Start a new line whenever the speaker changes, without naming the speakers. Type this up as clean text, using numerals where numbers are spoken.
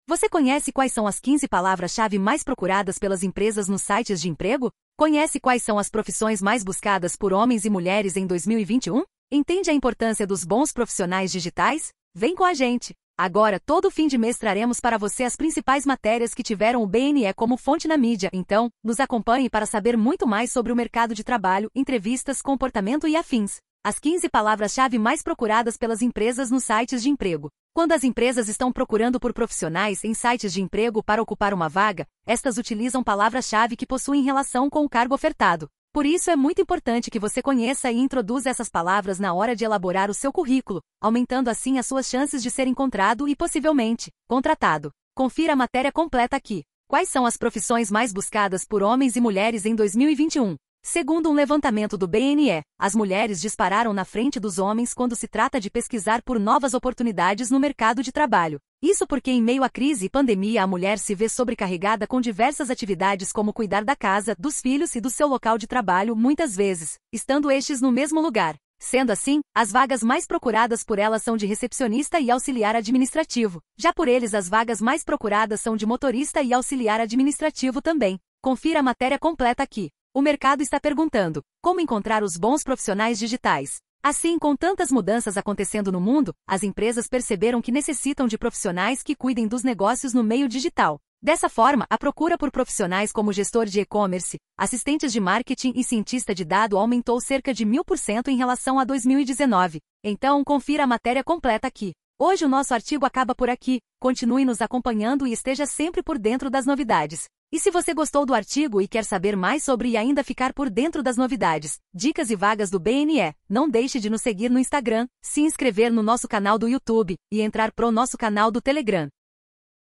Você conhece quais são as 15 palavras-chave mais procuradas pelas empresas nos sites de emprego? Conhece quais são as profissões mais buscadas por homens e mulheres em 2021? Entende a importância dos bons profissionais digitais? Vem com a gente! Agora, todo fim de mês traremos para você as principais matérias que tiveram o BNE como fonte na mídia. Então, nos acompanhe para saber muito mais sobre o mercado de trabalho, entrevistas, comportamento e afins. As 15 palavras-chave mais procuradas pelas empresas nos sites de emprego. Quando as empresas estão procurando por profissionais em sites de emprego para ocupar uma vaga, estas utilizam palavras-chave que possuem relação com o cargo ofertado. Por isso é muito importante que você conheça e introduza essas palavras na hora de elaborar o seu currículo, aumentando assim as suas chances de ser encontrado e, possivelmente, contratado. Confira a matéria completa aqui. Quais são as profissões mais buscadas por homens e mulheres em 2021? Segundo um levantamento do BNE, as mulheres dispararam na frente dos homens quando se trata de pesquisar por novas oportunidades no mercado de trabalho. Isso porque em meio à crise e pandemia a mulher se vê sobrecarregada com diversas atividades como cuidar da casa, dos filhos e do seu local de trabalho muitas vezes, estando estes no mesmo lugar. Sendo assim, as vagas mais procuradas por elas são de recepcionista e auxiliar administrativo. Já por eles as vagas mais procuradas são de motorista e auxiliar administrativo também. Confira a matéria completa aqui. O mercado está perguntando: como encontrar os bons profissionais digitais? Assim, com tantas mudanças acontecendo no mundo, as empresas perceberam que necessitam de profissionais que cuidem dos negócios no meio digital. Dessa forma, a procura por profissionais como gestor de e-commerce, assistentes de marketing e cientista de dado aumentou cerca de 1000% em relação a 2019. Então, confira a matéria completa aqui. Hoje o nosso artigo acaba por aqui. Continue nos acompanhando e esteja sempre por dentro das novidades. E se você gostou do artigo e quer saber mais sobre e ainda ficar por dentro das novidades, dicas e vagas do BNE, não deixe de nos seguir no Instagram, se inscrever no nosso canal do YouTube e entrar pro nosso canal do Telegram.